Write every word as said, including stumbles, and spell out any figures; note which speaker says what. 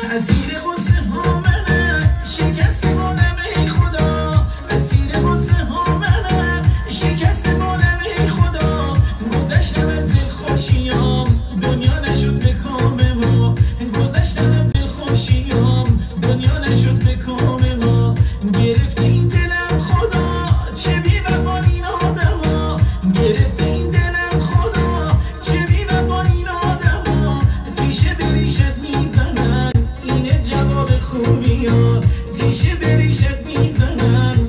Speaker 1: اسیر غصه ها منم شکست بانم ای خدا اسیر غصه ها منم شکست بانم ای خدا گذشتم از دلخوشیام دنیا نشد به کام ما گذشتم از دلخوشیام دنیا نشد به کام ما گرفت این دلم خدا چه بی وفا این آدما گرفت این دلم خدا چه بی وفا این آدما تیشه به ریشت میزنن اینه جواب خوبی ها تیشه به ریشت میزنن